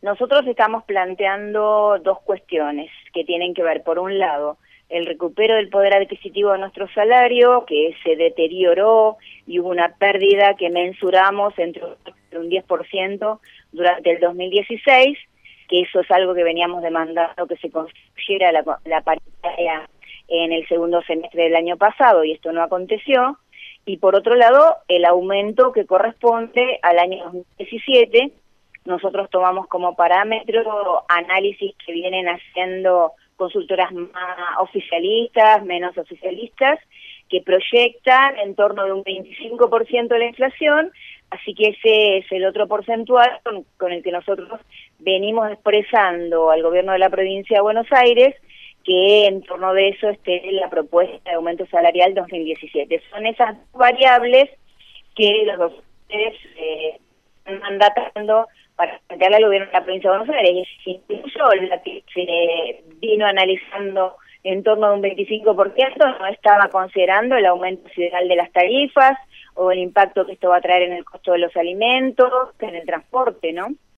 Nosotros estamos planteando dos cuestiones que tienen que ver, por un lado, el recupero del poder adquisitivo de nuestro salario, que se deterioró y hubo una pérdida que mensuramos entre un 10% durante el 2016, que eso es algo que veníamos demandando, que se construyera la paritaria en el segundo semestre del año pasado, y esto no aconteció. Y por otro lado, el aumento que corresponde al año 2017, nosotros tomamos como parámetro análisis que vienen haciendo consultoras más oficialistas, menos oficialistas, que proyectan en torno de un 25% de la inflación, así que ese es el otro porcentual con el que nosotros venimos expresando al gobierno de la provincia de Buenos Aires, que en torno de eso esté la propuesta de aumento salarial 2017. Son esas variables que los docentes están mandatando para plantearle al gobierno de la provincia de Buenos Aires, incluso la que se vino analizando en torno de un 25%, no estaba considerando el aumento sideral de las tarifas o el impacto que esto va a traer en el costo de los alimentos, en el transporte, ¿no?